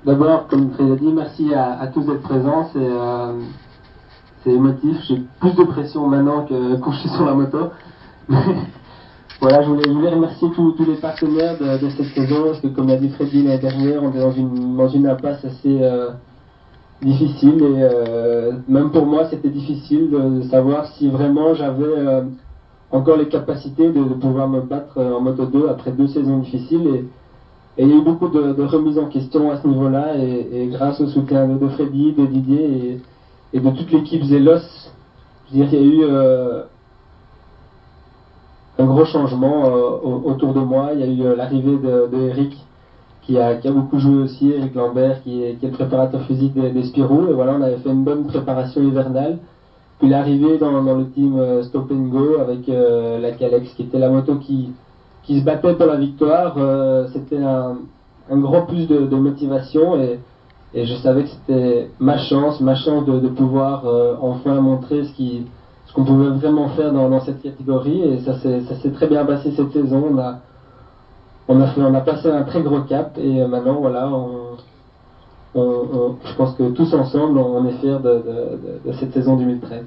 D'abord, comme Fred a dit, merci à tous d'être présents. C'est émotif. J'ai plus de pression maintenant que quand je suis sur la moto. Mais voilà, je voulais remercier tous les partenaires de cette saison, parce que comme l'a dit Freddy l'année dernière, on est dans une impasse assez difficile, et même pour moi c'était difficile de savoir si vraiment j'avais encore les capacités de pouvoir me battre en Moto 2 après 2 saisons difficiles. Et il y a eu beaucoup de remises en question à ce niveau-là, et grâce au soutien de Freddy, de Didier et de toute l'équipe Zelos, je veux dire, il y a eu un gros changement autour de moi. Il y a eu l'arrivée de Eric, qui a beaucoup joué aussi, Eric Lambert, qui est le préparateur physique des Spirou. Et voilà, on avait fait une bonne préparation hivernale. Puis l'arrivée dans le team Stop and Go avec la Calex, qui était la moto qui se battait pour la victoire. C'était un gros plus de motivation, et je savais que c'était ma chance de pouvoir enfin montrer ce qu'on pouvait vraiment faire dans cette catégorie. Et ça s'est très bien passé cette saison. On a passé un très gros cap, et maintenant voilà, je pense que tous ensemble on est fiers de cette saison 2013.